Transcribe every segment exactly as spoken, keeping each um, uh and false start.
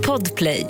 Podplay.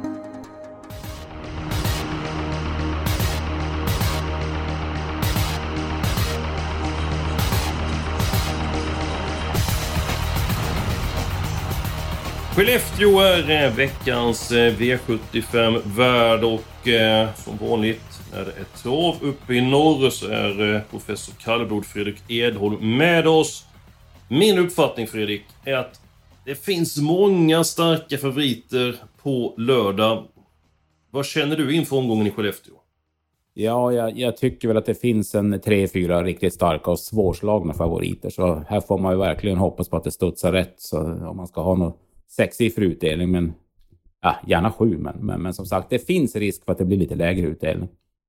Skellefteå är veckans V sjuttiofem-värd och eh, som vanligt är det ett trav uppe i norr så är eh, professor Kallblod Fredrik Edholm med oss. Min uppfattning, Fredrik, är att det finns många starka favoriter på lördag. Vad känner du inför omgången i Skellefteå? Ja, jag, jag tycker väl att det finns en tre, fyra riktigt starka och svårslagna favoriter. Så här får man ju verkligen hoppas på att det studsar rätt. Så om man ska ha någon sexsiffrig utdelning, men ja, gärna sju. Men, men, men som sagt, det finns risk för att det blir lite lägre utdelning.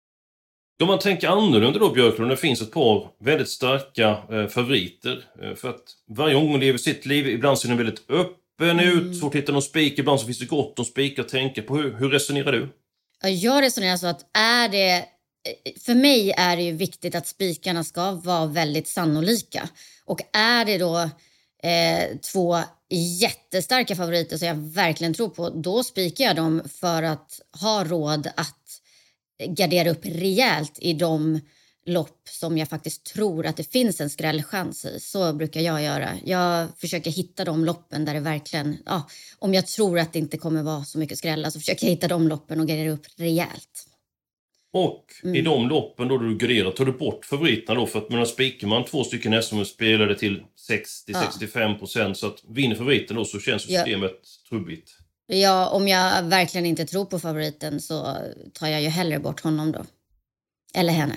Om man tänker annorlunda då, Björklund, det finns ett par väldigt starka eh, favoriter. Eh, för att varje omgång lever sitt liv. Ibland ser den väldigt öppen ut. Mm. Så hittar någon spik. Ibland så finns det gott om spikar att tänka på. Hur, hur resonerar du? Jag resonerar så att är det... För mig är det ju viktigt att spikarna ska vara väldigt sannolika. Och är det då eh, två jättestarka favoriter som jag verkligen tror på, då spikar jag dem för att ha råd att gardera upp rejält i de lopp som jag faktiskt tror att det finns en skrällchans i. Så brukar jag göra. Jag försöker hitta de loppen där det verkligen... Ja, om jag tror att det inte kommer vara så mycket skrälla så försöker jag hitta de loppen och gardera upp rejält. Och mm. i de loppen då du garderar tar du bort favoriterna då, för att medan spikar man två stycken S M spelade till sextio till sextiofem procent så att vinner favoriten då så känns systemet ja. trubbigt. Ja, om jag verkligen inte tror på favoriten så tar jag ju hellre bort honom då. Eller henne.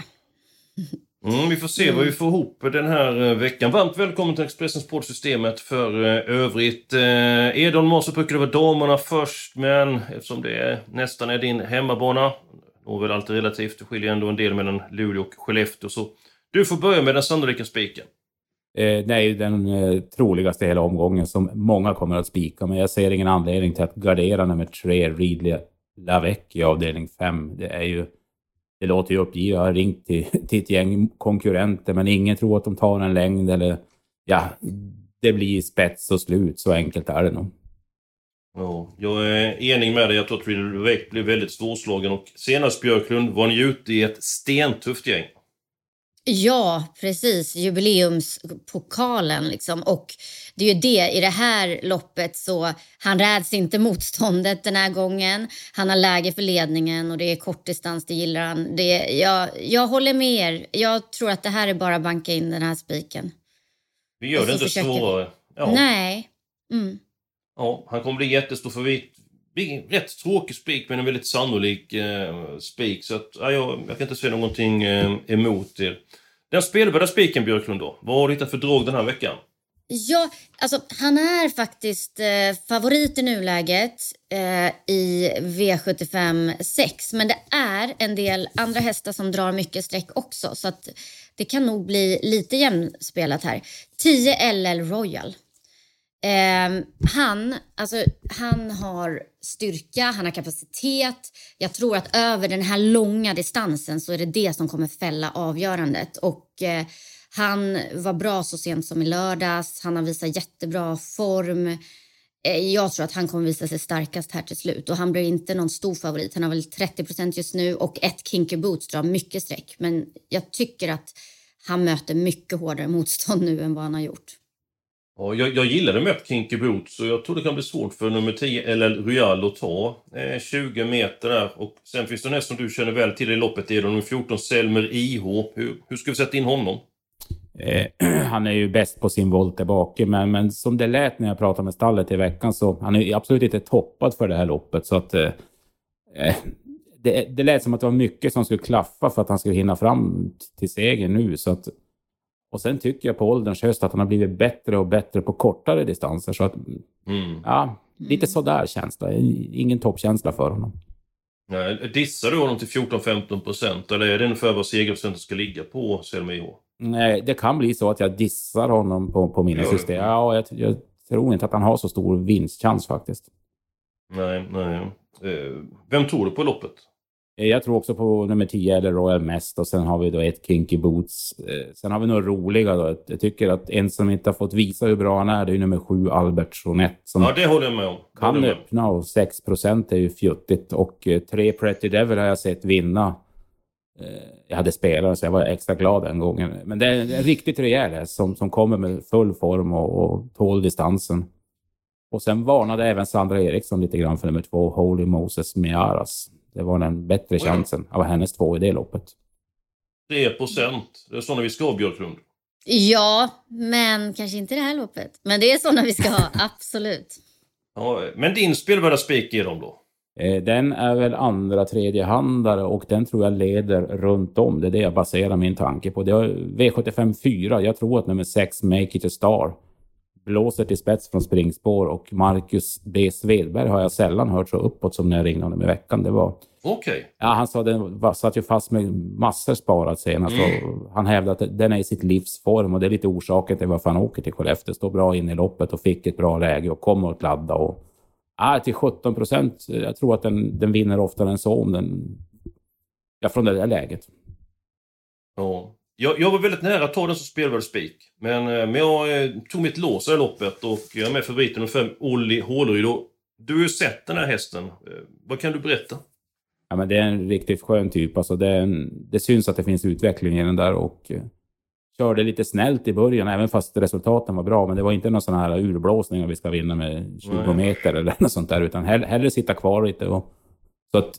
Mm, vi får se mm. vad vi får ihop den här veckan. Varmt välkommen till Expressen Sportsystemet för övrigt. Eh, Edholm måste puckla över damerna först, men eftersom det är, nästan är din hemmabana, och väl alltid relativt, det skiljer ändå en del mellan Luleå och Skellefteå, så du får börja med den sannolika spiken. Eh, det är ju den eh, troligaste hela omgången som många kommer att spika, men jag ser ingen anledning till att gardera nummer tre, Ridley Lavec i avdelning fem. Det är ju, det låter ju uppgivet. Jag har ringt till, till ett gäng konkurrenter, men ingen tror att de tar en längd eller ja, det blir spets och slut, så enkelt är det nog. Ja, jag är enig med dig. Jag tror att Ridley Lavec blir väldigt svårslagen, och senast, Björklund, var ni ute i ett stentufft gäng. Ja, precis. Jubileumspokalen liksom. Och det är ju det, i det här loppet så han räds inte motståndet den här gången. Han har läge för ledningen och det är kortdistans, det gillar han. Det, jag, jag håller med er. Jag tror att det här är bara banka in den här spiken. Vi gör det inte svårare. Ja. Nej. Mm. Ja, han kommer bli jättestor favorit. Rätt tråkig spik, men en väldigt sannolik eh, spik. Så att, ja, jag, jag kan inte säga någonting eh, emot er. Den spelvärda spiken, Björklund då. Vad har du hittat för drag den här veckan? Ja, alltså han är faktiskt eh, favorit i nuläget eh, i V sjuttiofem sex. Men det är en del andra hästar som drar mycket streck också. Så att det kan nog bli lite jämnspelat här. tio L L Royal. Eh, han, alltså, han har styrka, han har kapacitet. Jag tror att över den här långa distansen så är det det som kommer fälla avgörandet. Och eh, han var bra så sent som i lördags. Han har visat jättebra form. Eh, jag tror att han kommer visa sig starkast här till slut. Och han blir inte någon stor favorit. Han har väl trettio procent just nu och ett Kinky Boots drar mycket streck. Men jag tycker att han möter mycket hårdare motstånd nu än vad han har gjort. Ja, jag, jag gillade med Kinky Boots, så jag tror det kan bli svårt för nummer tio L L Royal att ta eh, tjugo meter där. Och sen finns det nästan som du känner väl till i loppet, är det nummer fjorton Selmer I H. Hur, hur ska vi sätta in honom? Eh, han är ju bäst på sin volt där bak, men, men som det lät när jag pratade med stallet i veckan så han är absolut inte toppad för det här loppet. Så att eh, det, det lät som att det var mycket som skulle klaffa för att han skulle hinna fram till seger nu. Så att, och sen tycker jag på ålderns höst att han har blivit bättre och bättre på kortare distanser. Så att, mm. ja, lite sådär känsla. Ingen toppkänsla för honom. Nej, dissar du honom till fjorton till femton procent? Eller är det ungefär vad segerprocenten ska ligga på Selmer I H? Nej, det kan bli så att jag dissar honom på, på mina system. Ja, jag, jag tror inte att han har så stor vinstchans faktiskt. Nej, nej. Vem tror du på loppet? Jag tror också på nummer tio eller Royal Mest och sen har vi då ett Kinky Boots. Sen har vi några roliga då. Jag tycker att en som inte har fått visa hur bra han är, det är nummer sju Albert Jeanette. Som ja, det håller jag med om. Kan öppna och sex procent är ju fjuttigt. Och tre Pretty Devil har jag sett vinna. Jag hade spelare så jag var extra glad den gången. Men det är en riktigt rejäl häst som, som kommer med full form och, och tål distansen. Och sen varnade även Sandra Eriksson lite grann för nummer två Holy Moses Miaras. Det var den bättre chansen av hennes två i det loppet. tre procent. Det är sådana vi ska ha, Björklund. Ja, men kanske inte det här loppet. Men det är sådana vi ska ha, absolut. Ja, men din spelvärda spik är de då? Den är väl andra tredjehandare och den tror jag leder runt om. Det är det jag baserar min tanke på. Det är V sjuttiofem fyra. Jag tror att nummer sex Make It A Star blåser till spets från springspår och Marcus B. Svedberg har jag sällan hört så uppåt som när jag ringde honom i veckan. Det var... Okej. Okay. Ja, han sa att den var, satt ju fast med massor sparat senast. Mm. Han hävdade att den är i sitt livsform och det är lite orsaken till varför han åker till Skellefteå. Står bra in i loppet och fick ett bra läge och kommer att ladda och ja, till sjutton procent. Jag tror att den, den vinner oftare än så om den ja, från det där läget. Ja. Jag, jag var väldigt nära att ta den som spelvärd spik. Men, men jag eh, tog mitt lås i loppet och jag är med favoriten nummer fem Olli Håleryd. Du har ju sett den här hästen. Eh, vad kan du berätta? Ja, men det är en riktigt skön typ. Alltså det, är en, det syns att det finns utveckling i den där och eh, körde lite snällt i början även fast resultaten var bra. Men det var inte någon sån här urblåsning att vi ska vinna med tjugo Nej. meter eller något sånt där. Utan hell, hellre sitta kvar lite. Och, så att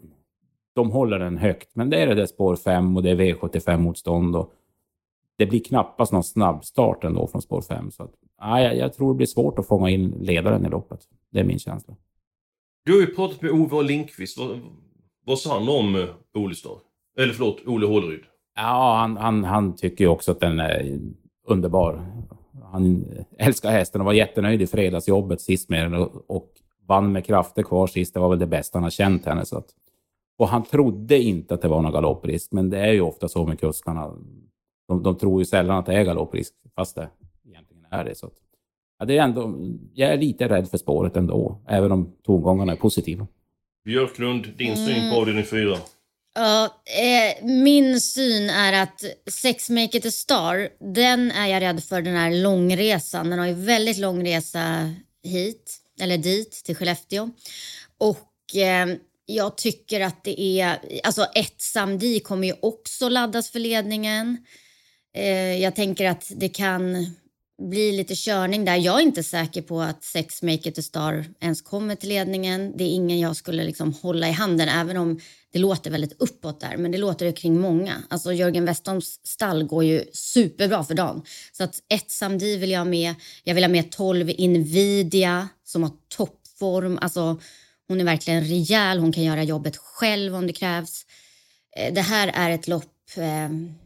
de håller den högt. Men det är det där spår fem och det är V sjuttiofem motstånd. Och det blir knappast någon snabb start ändå från spår fem. Så att, ja, jag, jag tror det blir svårt att fånga in ledaren i loppet. Det är min känsla. Du har ju pratat med Ove Lindqvist. Vad, vad sa han om uh, Olestad? Eller förlåt, Olle Håleryd. Ja, han, han, han tycker ju också att den är underbar. Han älskar hästen och var jättenöjd i fredagsjobbet sist med den. Och, och vann med krafter kvar sist. Det var väl det bästa han har känt henne. Så att, och han trodde inte att det var någon galopprisk. Men det är ju ofta så med kuskarna. De, de tror ju sällan att det är galopprisk. Fast det egentligen är det. Så att, ja, det är ändå, jag är lite rädd för spåret ändå. Även om tongångarna är positiva. Björklund, din syn på avdelning fyra? Ja, eh, min syn är att sex Make It A Star, den är jag rädd för den här långresan. Den har ju väldigt lång resa hit, eller dit, till Skellefteå. Och eh, jag tycker att det är, alltså ett Samdi kommer ju också laddas för ledningen. Eh, jag tänker att det kan bli lite körning där. Jag är inte säker på att sex Make It A Star ens kommer till ledningen. Det är ingen jag skulle liksom hålla i handen, även om det låter väldigt uppåt där. Men det låter det kring många. Alltså Jörgen Westholms stall går ju superbra för dagen. Så att ett Samdi vill jag ha med. Jag vill ha med tolv Invidia som har toppform. Alltså hon är verkligen rejäl. Hon kan göra jobbet själv om det krävs. Det här är ett lopp eh,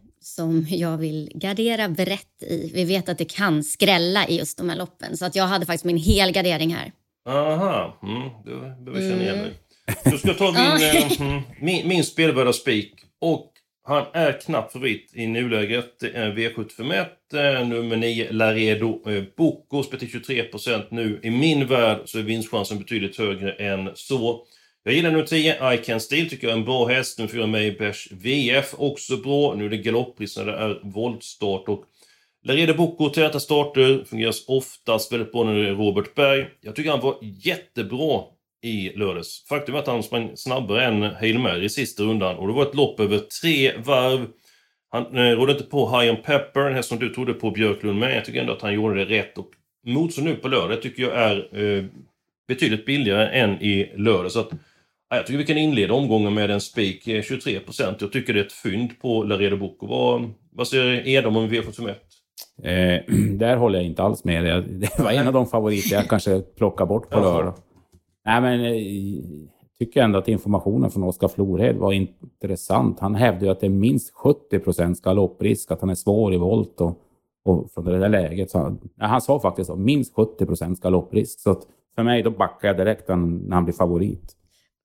som jag vill gardera brett i. Vi vet att det kan skrälla i just de här loppen. Så att jag hade faktiskt min hel gardering här. Aha, mm, du behöver känna igen dig. Du ska ta min, äh, min, min spelvärda spik. Och han är knappt favorit i nuläget. Det är V sjuttiofem ett, äh, nummer nio Laredo äh, Bocco spelar till tjugotre procent nu. I min värld så är vinstchansen betydligt högre än så. Jag gillar nummer tio, I Can Steal, tycker jag är en bra häst. Nummer fyra, Maybash V F, också bra. Nu är det galopppris när det är voltstart. Och Laredo Bocco, täta starter, fungerar oftast väldigt bra när det är Robert Berg. Jag tycker han var jättebra i lördags. Faktum är att han sprang snabbare än Hail Mary i sista rundan. Och det var ett lopp över tre varv. Han eh, rådde inte på High on Pepper, en häst som du trodde på, Björklund. Men jag tycker ändå att han gjorde det rätt. Och motstånd nu på lördag tycker jag är eh, betydligt billigare än i lördag. Så att, ja, jag tycker vi kan inleda omgången med en spik tjugotre procent. Jag tycker det är ett fynd på Laredo Bocco. Vad, vad säger Edom om V sjuttiofem ett? Eh, där håller jag inte alls med. Det var en av de favoriter jag kanske plockar bort på lördag. Nej, men jag tycker ändå att informationen från Oskar Florhed var intressant. Han hävdade att det är minst sjuttio procent galopprisk, att han är svår i volt och, och från det där läget. Så han, han sa faktiskt att minst sjuttio procent galopprisk. Så att för mig då backar jag direkt när han blir favorit.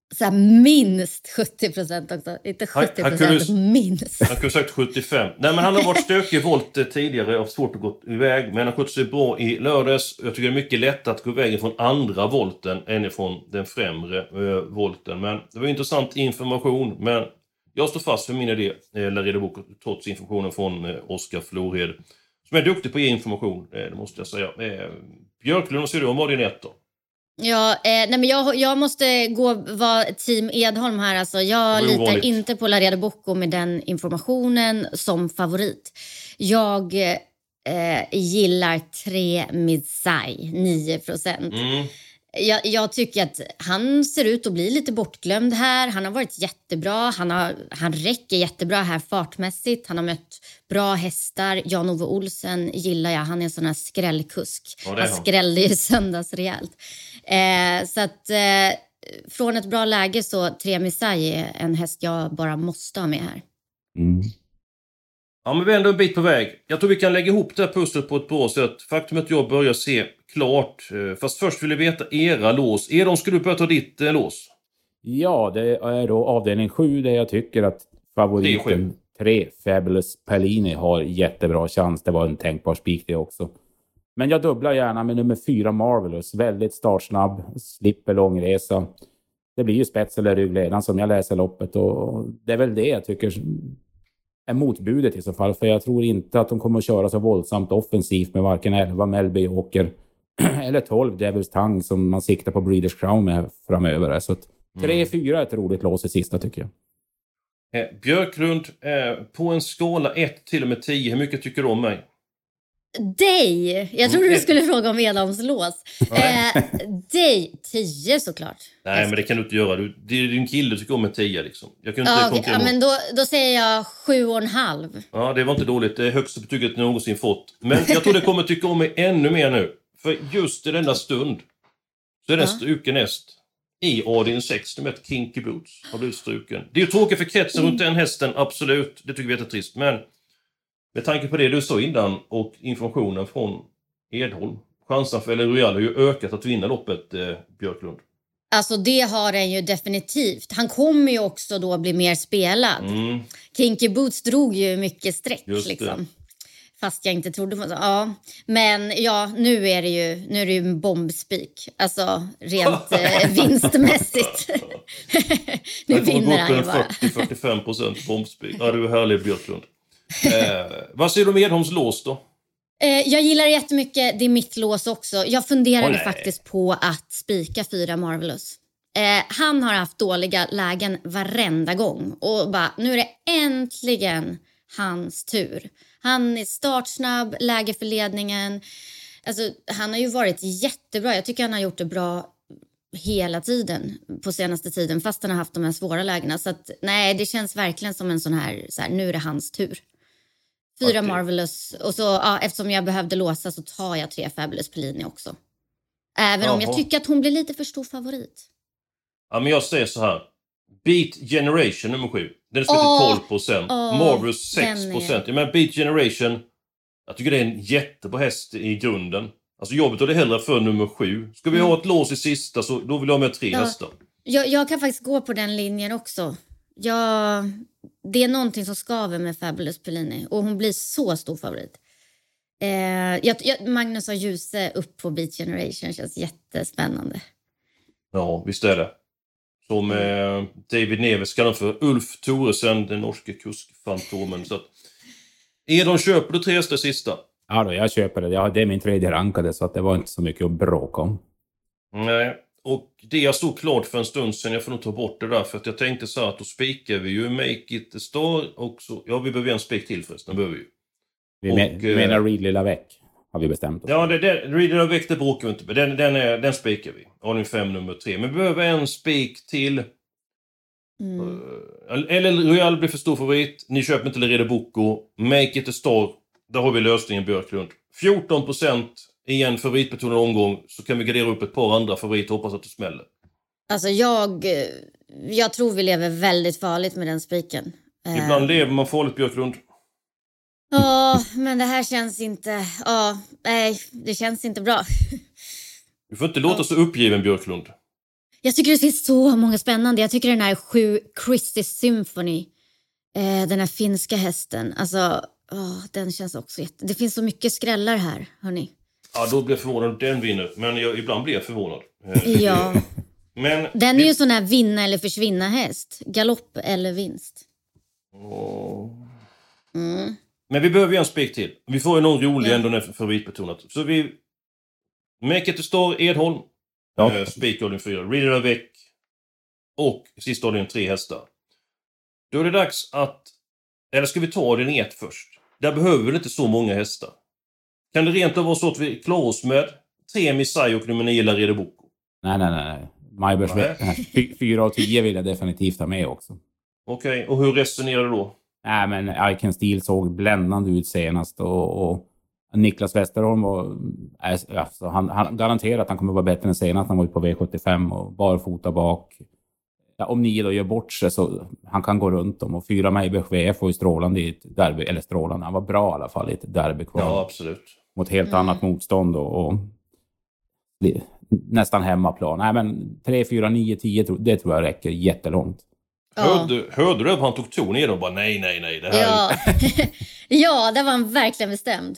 Så här, minst sjuttio procent också. Inte sjuttio procent, minst. Han kunde sagt sjuttiofem. Nej, men han har varit stökig i volt tidigare och svårt att gå iväg. Men han har skött sig bra i lördags. Jag tycker det är mycket lätt att gå iväg från andra volten än ifrån den främre eh, volten. Men det var intressant information. Men jag står fast för min idé, eh, Laredo Bocco, trots informationen från eh, Oskar Florhed. Som är duktig på att ge information, eh, det måste jag säga. Eh, Björklund, vad säger du om vad din ett då? Ja, eh, nej men jag, jag måste gå vara team Edholm här. Alltså, jag litar ovanligt. inte på Laredo Bocco med den informationen som favorit. Jag eh, gillar tre Mizai, nio procent. Mm. Jag, jag tycker att han ser ut att bli lite bortglömd här. Han har varit jättebra. Han, har, han räcker jättebra här fartmässigt. Han har mött bra hästar. Jan-Ove Olsen gillar jag. Han är en sån här skrällkusk. Ja, han skrällde ju söndags rejält. Eh, så att eh, från ett bra läge så tre Mizai är en häst jag bara måste ha med här. Mm. Ja, men vi är ändå en bit på väg. Jag tror vi kan lägga ihop det här pusslet på ett bra sätt. Faktum är att jag börjar se klart. Fast först vill jag veta era lås. Edholm, ska du börja ta ditt eh, lås? Ja, det är då avdelning sju där jag tycker att favoriten tre Fabulous Pellini har jättebra chans. Det var en tänkbar spik det också. Men jag dubblar gärna med nummer fyra Marvelous. Väldigt startsnabb, slipper långresa. Det blir ju spets eller ryggledan som jag läser loppet. Och det är väl det jag tycker är motbudet i så fall. För jag tror inte att de kommer att köra så våldsamt offensivt med varken elva Melby Åker eller tolv Devils Tang som man siktar på Breeders Crown med framöver. Så tre fyra är ett roligt lås i sista tycker jag. Eh, Björklund, eh, på en skala ett till och med tio, hur mycket tycker du om mig? Dig! Jag trodde mm. du skulle fråga om Edholms lås. eh, dig, tio såklart. Nej, men det kan du inte göra. Du, det är din kille du tycker om en tio liksom. Jag kan inte ah, okay. Ja, men då, då säger jag sju och en halv. Ja, det var inte dåligt. Det är högsta betyget jag någonsin fått. Men jag tror det kommer tycka om mig ännu mer nu. För just i denna stund så är den ja. struken näst. I avdelning sex, med ett Kinky Boots har blivit struken. Det är ju tråkigt för kretsen mm. runt den hästen, absolut. Det tycker vi är trist, men med tanke på det du sa innan och informationen från Edholm, chansen för El Royal har ju ökat att vinna loppet, eh, Björklund. Alltså det har den ju definitivt. Han kommer ju också då bli mer spelad. Mm. Kinky Boots drog ju mycket streck liksom. Fast jag inte trodde på det. Ja, men ja, nu är det ju nu är det ju en bombspik. Alltså rent eh, vinstmässigt. Nu vinner han ju bara. fyrtio till fyrtiofem procent bombspik. Ja, du är härlig Björklund. Eh, vad säger du med Edholms lås då? Eh, jag gillar det jättemycket. Det är mitt lås också. Jag funderade oh, faktiskt på att spika fyra Marvelous. Eh, han har haft dåliga lägen varenda gång. Och bara, nu är det äntligen hans tur. Han är startsnabb, läge för ledningen. Alltså, han har ju varit jättebra. Jag tycker han har gjort det bra hela tiden på senaste tiden. Fast han har haft de här svåra lägena. Så att, nej, det känns verkligen som en sån här, så här nu är det hans tur. Fyra okay. Marvelous. Och så, ja, eftersom jag behövde låsa så tar jag tre Fabulous Pellini också. Även Jaha. om jag tycker att hon blir lite för stor favorit. Ja, men jag säger så här. Beat Generation nummer sju. Den är spelat oh, tolv procent. Oh, Marvelous sex procent. Är... Men Beat Generation, jag tycker det är en jättebra häst i grunden. Alltså jobbet är det hellre för nummer sju. Ska vi mm. ha ett lås i sista så då vill jag ha med tre ja. hästar. Jag, jag kan faktiskt gå på den linjen också. Jag, det är någonting som skaver med Fabulous Pellini. Och hon blir så stor favorit. Eh, jag, jag, Magnus har Ljuse upp på Beat Generation. Känns jättespännande. Ja, visst är det. Som eh, David Neves kallar för Ulf Thoresen, den norske kuskfantomen. Så att, Edholm, köper du tre hästar sista? Ja då, jag köper det. Ja, det är min tredje rankade så att det var inte så mycket att bråka om. Nej, och det jag stod klart för en stund sedan, jag får nog ta bort det där. För att jag tänkte så här att då spikar vi ju Make It a Star också. Ja, vi behöver en spik till förresten, behöver vi ju. Vi och, menar Reed Lavec, har vi bestämt oss. Ja, det, det, Reed Lavec det bråkar vi inte med. Den, den, är, den spikar vi. Avdelning fem nummer tre. Men vi behöver en spik till. Mm. Uh, eller Royal blir för stor favorit. Ni köper inte Laredo Bocco. Make It a Star. Där har vi lösningen, Björklund. fjorton procent i en favoritbetonad omgång. Så kan vi gardera upp ett par andra favoriter och hoppas att det smäller. Alltså jag... Jag tror vi lever väldigt farligt med den spiken. Ibland uh. lever man farligt, Björklund. Ja, oh, men det här känns inte... Ja, oh, nej, det känns inte bra. Du får inte låta så uppgiven, Björklund. Jag tycker det finns så många spännande. Jag tycker den här sju Christie Symphony, eh, den här finska hästen, alltså oh, den känns också jätte... Det finns så mycket skrällar här, hörni. Ja, då blir jag förvånad att den vinner. Men jag, ibland blir jag förvånad. Ja. Men den är det... ju sån här vinna eller försvinna häst. Galopp eller vinst. Oh. Mm. Men vi behöver ju en spik till. Vi får ju någon rolig ja. ändå när favoritbetonat. Så vi... Make it to Star, Edholm. Ja. Eh, spik avdelning fyra. Reader of Veck. Och sista avdelning tre hästar. Då är det dags att... Eller ska vi ta avdelning ett först? Där behöver vi inte så många hästar. Kan det rent av vara så att vi klarar oss med tre Missai och nummer nio Laredo Boko? Nej, nej, nej. Majbers fyra och tio vill jag definitivt ha med också. Okej, okay. Och hur resonerar du då? Nej, men Icon Steel såg bländande ut senast. Och, och Niklas Westerholm var... Alltså, han, han garanterar att han kommer vara bättre än senast. Han var på V sjuttiofem och barfota bak. Ja, om nio då gör bort sig så han kan gå runt dem. Och fyra Majbers V F var ju strålande i ett derby. Eller strålande, han var bra i alla fall i ett derby kvar. Ja, absolut. Mot helt mm. annat motstånd och, och nästan hemmaplan. Nej, men tre, fyra, nio, tio, det tror jag räcker jättelångt. Ja. Hörde, hörde du att han tog ton i det och bara nej, nej, nej. Det här ja. ja, det var han verkligen bestämd.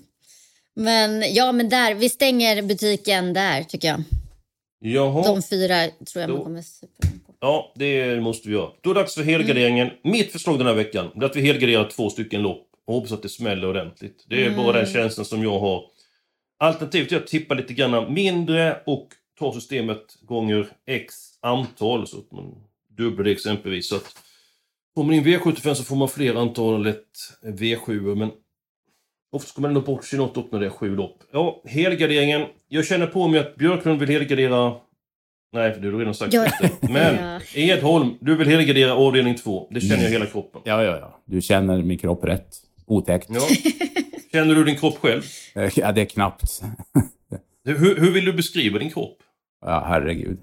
Men ja, men där, vi stänger butiken där tycker jag. Jaha. De fyra tror jag Då. man kommer super på. Ja, det måste vi göra. Då är det dags för helgarderingen. Mm. Mitt förslag den här veckan är att vi helgarderar två stycken lopp. Och hoppas att det smäller ordentligt. Det är mm. bara den tjänsten som jag har. Alternativt är att tippa lite grann mindre och ta systemet gånger x antal. Så att man dubblar det exempelvis. Så att får man in V sjuttiofem så får man fler antal V sju. Men ofta ska man ändå bort sig något upp när det är sju lopp. Ja, helgarderingen. Jag känner på mig att Björklund vill helgardera... Nej, för det har du redan sagt. Ja. Men ja. Edholm, du vill helgardera avdelning två. Det känner jag hela kroppen. Ja, ja, ja. Du känner min kropp rätt. Otäckt. Ja. Känner du din kropp själv? Ja, det är knappt. hur, hur vill du beskriva din kropp? Ja, herregud.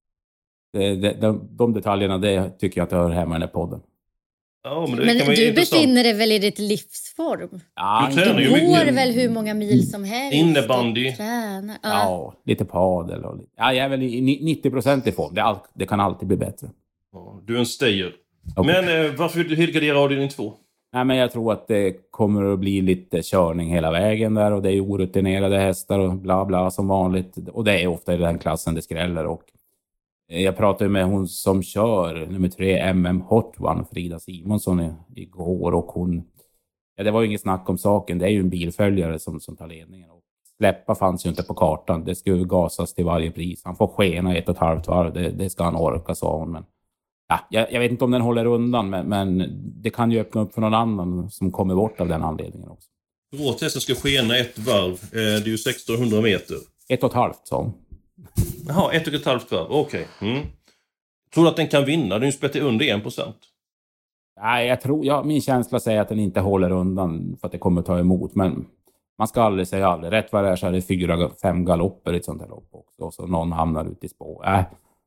Det, det, de, de detaljerna, det tycker jag att jag hör hemma i den här podden. Ja, men det men kan du befinner dig väl i ditt livsform? Ja, du tränar ju går mycket. väl hur många mil som helst? Innebandy. Ja. ja, lite padel. Och lite. Ja, jag är väl i nittio procent i form. Det, all, det kan alltid bli bättre. Ja, du är en stayer. Okay. Men eh, varför vill du helgardera avdelning två? Nej, men jag tror att det kommer att bli lite körning hela vägen där. Och det är orutinerade hästar och bla bla som vanligt. Och det är ofta i den klassen det skräller. Och jag pratade med hon som kör nummer tre M M Hot One, Frida Simonsson, igår. Och hon... Ja, det var ju inget snack om saken. Det är ju en bilföljare som, som tar ledningen. Och släppa fanns ju inte på kartan. Det skulle gasas till varje pris. Han får skena ett och ett halvt varv. Det, det ska han orka, sa hon. Men... Ja, jag, jag vet inte om den håller undan, men, men det kan ju öppna upp för någon annan som kommer bort av den anledningen också. Råtesten ska skena ett varv. Eh, det är ju sextonhundra meter. Ett och ett halvt, sa hon. Jaha, ett och ett halvt varv. Okej. Okay. Mm. Tror du att den kan vinna? Den är ju spettig under en procent. Nej, jag tror... Ja, min känsla säger att den inte håller undan för att det kommer ta emot. Men man ska aldrig säga aldrig. Rätt vad det är så är det fyra, fem galopper i ett sånt här lopp också. Och så någon hamnar ute i spår. Äh.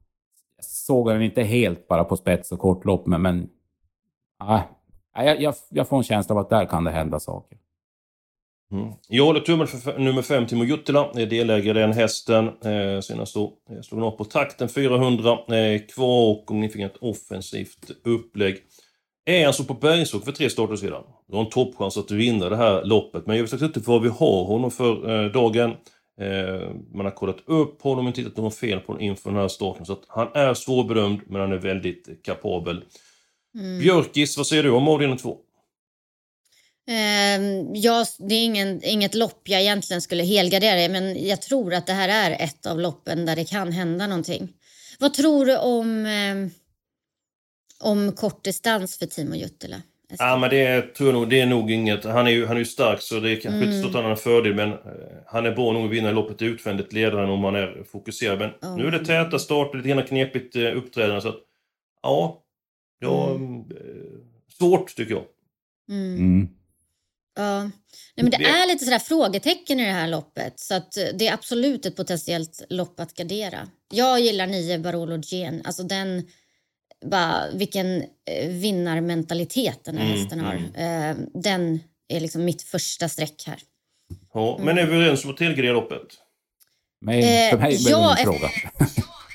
Såg den inte helt bara på spets och kortlopp, men, men äh, jag, jag, jag får en känsla av att där kan det hända saker. Mm. Jag håller tummen för nummer fem Timo Juttila. Jag delägare den hästen. Eh, senast då jag slog upp på takten fyrahundra eh, kvar och om ni fick ett offensivt upplägg. Är alltså på bergsåk för tre starter sedan. Du har en toppchans att vinna det här loppet. Men jag vet inte vad vi har honom för eh, dagen. Eh, man har kollat upp honom och tittat på någon fel på inför den här starten. Så att han är svårbedömd, men han är väldigt kapabel. Mm. Björkis, vad säger du om avdelning två? Eh, ja, det är ingen, inget lopp jag egentligen skulle helgardera, men jag tror att det här är ett av loppen där det kan hända någonting. Vad tror du om, eh, om kortdistans för Timo Juttila? Ja, men det tror jag nog, det är nog inget. Han är ju, han är ju stark, så det kanske mm. inte stått annan fördel, men uh, han är bra nog att vinna loppet utvändigt ledaren om man är fokuserad. Men oh. nu är det täta starter, lite grann knepigt uh, uppträdande, så att ja, ja mm. uh, svårt tycker jag. Mm. Mm. Ja, nej, men det är lite sådär frågetecken i det här loppet, så att det är absolut ett potentiellt lopp att gardera. Jag gillar nio Barolo Gen, alltså den... Bara, vilken vinnarmentalitet den här mm, hästen har. Mm. Uh, den är liksom mitt första streck här. Ja, men är vi överens om att tillgreja loppet? Men för mig blir det en fråga. Ja,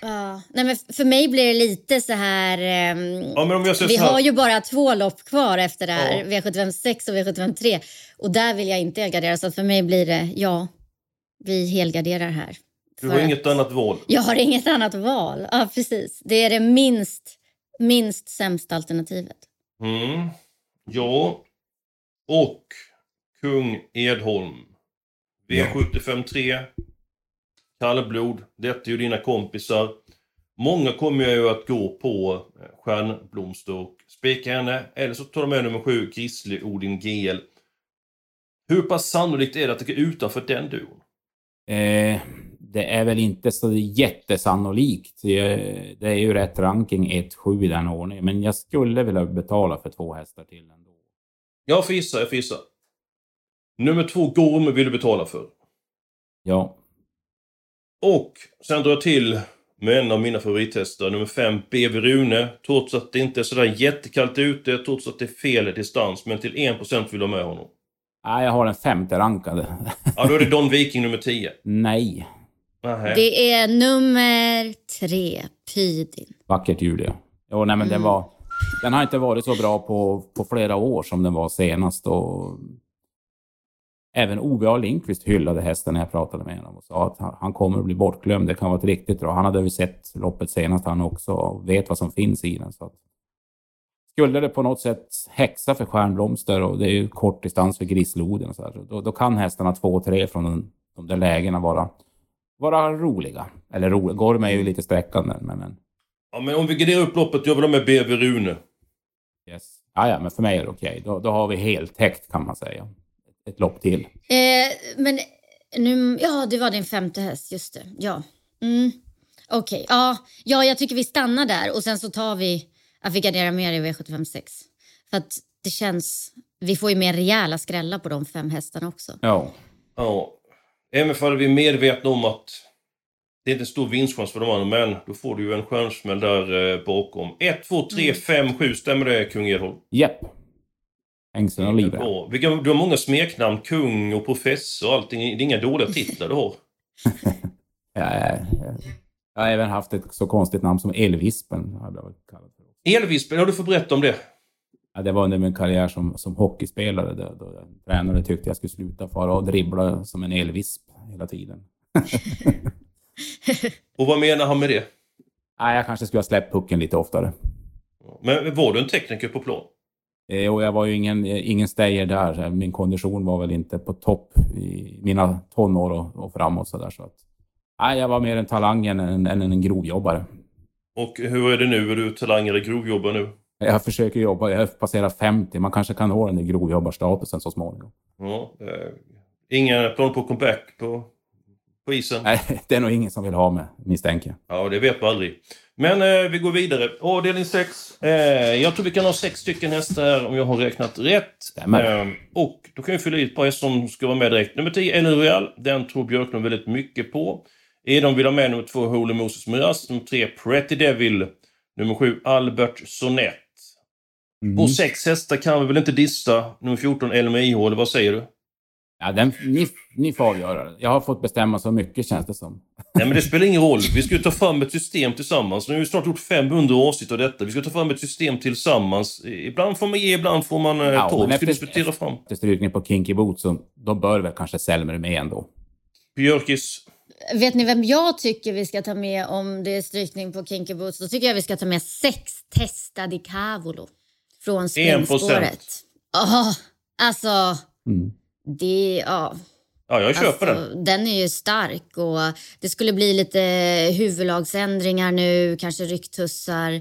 nej men för mig blir det lite så här... Eh, ja, men om jag vi så här... har ju bara två lopp kvar efter det här. Ja. V sjuttiofem sex och V sjuttiofem tre. Och där vill jag inte helgardera. Så att för mig blir det, ja, vi helgarderar här. Du har inget annat val. Jag har inget annat val. Ja, precis. Det är det minst, minst sämsta alternativet. Mm. Ja. Och Kung Edholm. V sjuttiofem tre. Kallblod. Detta är ju dina kompisar. Många kommer ju att gå på Stjärnblomster och spika henne. Eller så tar de med nummer sju, Grizzly Odin G L. Hur pass sannolikt är det att det går utanför den duon? Eh, det är väl inte så jättesannolikt. Det är ju rätt ranking ett sju i den ordningen. Men jag skulle vilja betala för två hästar till ändå. Jag får gissa, jag får gissa. Nummer två, Gorm, vill du betala för. Ja. Och sen drar jag till med en av mina favorithästar. Nummer fem, B V Rune. Trots att det inte är sådär jättekallt ute. Trots att det är fel distans. Men till en procent vill jag med honom. Nej, jag har en femte rankad. Ja, då är det Don Viking nummer tio. Nej. Nähä. Det är nummer tre, Pydin. Vackert Julia. Jo, nej men Mm. den var... Den har inte varit så bra på, på flera år som den var senast. Och även Ove A. Lindqvist hyllade hästen när jag pratade med honom och sa att han, han kommer att bli bortglömd. Det kan vara ett riktigt bra. Han hade ju sett loppet senast han också och vet vad som finns i den. Så att, skulle det på något sätt häxa för Stjärnblomster och det är ju kort distans för Grissloden och så här, då, då kan hästarna två och tre från de, de där lägena vara, vara roliga. Eller roliga. Gorm är ju lite sträckande. Men, men... Ja, men om vi graderar upp loppet, jag vill ha med B V Rune. Yes. Ja, ja, men för mig är det okej. Då, då har vi helt täckt kan man säga. Ett lopp till. Eh, men nu, ja, det var din femte häst, just det. Ja. Mm. Okej, okay. ja, ja, jag tycker vi stannar där och sen så tar vi att vi garderar mer i V sjuttiofem sex. För att det känns, vi får ju mer rejäla skrällar på de fem hästarna också. Ja. Ja. Även för att vi är medvetna om att det är inte en stor vinstchans för de andra, men då får du ju en stjärnsmäll där eh, bakom. ett, två, tre, fem, sju, stämmer det, Kung Edholm? Japp. Ängsten och livet. Du har många smeknamn, kung och professor och allting. Det är inga dåliga titlar du har. ja, ja, ja. Jag har även haft ett så konstigt namn som Elvispen. Elvispen, har du fått berätta om det? Ja, det var under min karriär som, som hockeyspelare. Då, då tränare tyckte jag skulle sluta fara och dribbla som en elvisp hela tiden. Och vad menar han med det? Ja, jag kanske skulle ha släppt pucken lite oftare. Men var du en tekniker på plan? Eh, och jag var ju ingen, ingen stayer där. Min kondition var väl inte på topp i mina tonår och, och framåt. Så där, så att, nej, jag var mer en talang än en, än en grovjobbare. Och hur är det nu? Är du talang eller grovjobbare nu? Jag försöker jobba. Jag har passerat femtio. Man kanske kan nå den i grovjobbarstatusen så småningom. Ja, eh, inga plan på comeback på, på isen? Nej, det är nog ingen som vill ha med, misstänker jag. Ja, det vet man aldrig. Men eh, vi går vidare. Avdelning sex. Eh, jag tror vi kan ha sex stycken hästar här om jag har räknat rätt. Eh, och då kan vi fylla i ett par hästar som ska vara med direkt. Nummer tio, El Royal. Den tror Björklund väldigt mycket på. Edom vill ha med nummer två, Holy Moses Miras. Nummer tre, Pretty Devil. Nummer sju, Albert Sonett. Mm. Och sex hästar kan vi väl inte dissa. Nummer fjorton, L M I H, eller vad säger du? Ja, den, ni, ni får avgöra det. Jag har fått bestämma så mycket, känns det som. Nej, men det spelar ingen roll. Vi ska ju ta fram ett system tillsammans. Nu har vi snart gjort femhundra avsnitt av detta. Vi ska ta fram ett system tillsammans. Ibland får man ge, ibland får man ja, ta. Vi ska diskutera fram. Efter strykning på Kinky Boots, så då bör väl kanske Selmer med ändå. Björkis. Vet ni vem jag tycker vi ska ta med om det är strykning på Kinky Boots? Då tycker jag vi ska ta med sex Testa di Cavolo från springspåret. Ja, alltså... Mm. Det, ja. Ja, jag köper alltså, den. Den är ju stark och det skulle bli lite huvudlagsändringar nu, kanske rycktussar,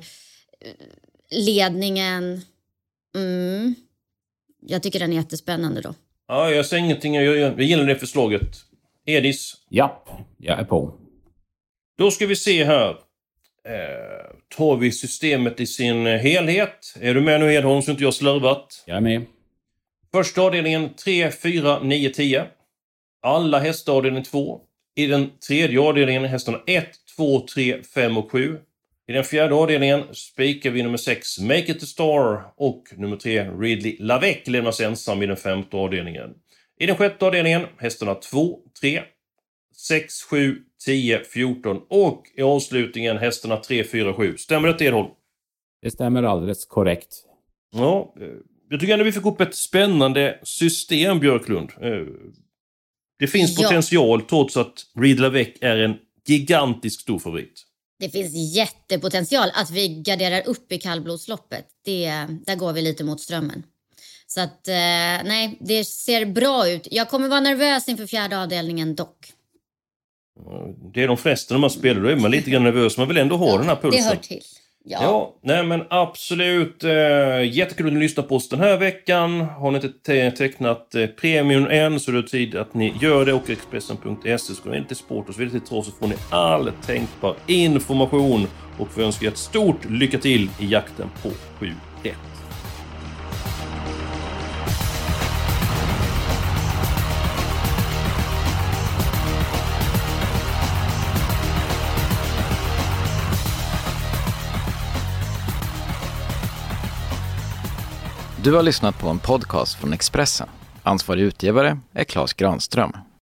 ledningen. Mm. Jag tycker den är jättespännande då. Ja, jag säger ingenting. Jag, jag, jag gillar det förslaget. Edis? Japp, jag är på. Då ska vi se här. Eh, tar vi systemet i sin helhet. Är du med nu, Edholm, så inte jag slarvat? Jag är med. Första avdelningen tre, fyra, nio, tio. Alla hästar avdelning två. I den tredje avdelningen hästarna ett, två, tre, fem och sju. I den fjärde avdelningen spikar vi nummer sex, Make It A Star. Och nummer tre, Ridley Lavec, lämnas ensam i den femte avdelningen. I den sjätte avdelningen hästarna två, tre, sex, sju, tio, fjorton och i avslutningen hästarna tre, fyra, sju. Stämmer det, Edholm? Det stämmer alldeles korrekt. Ja, jag tycker ändå vi fick upp ett spännande system, Björklund. Det finns Ja. potential trots att Ried Lavec är en gigantisk stor favorit. Det finns jättepotential att vi garderar upp i kallblodsloppet. Det, där går vi lite mot strömmen. Så att, eh, nej, det ser bra ut. Jag kommer vara nervös inför fjärde avdelningen dock. Det är de flesta när man spelar, då är man lite grann nervös. Man vill ändå ha ja, den här pulsen. Det hör till. Ja. ja, nej men absolut. Eh, jättekul att ni lyssnar på oss den här veckan. Har ni inte te- tecknat eh, premium än så är det tid att ni gör det. Och Expressen punkt se, ska ni inte sport och så vidare till trots så får ni all tänkbar information. Och vi önskar ett stort lycka till i jakten på sju ett. Du har lyssnat på en podcast från Expressen. Ansvarig utgivare är Claes Granström.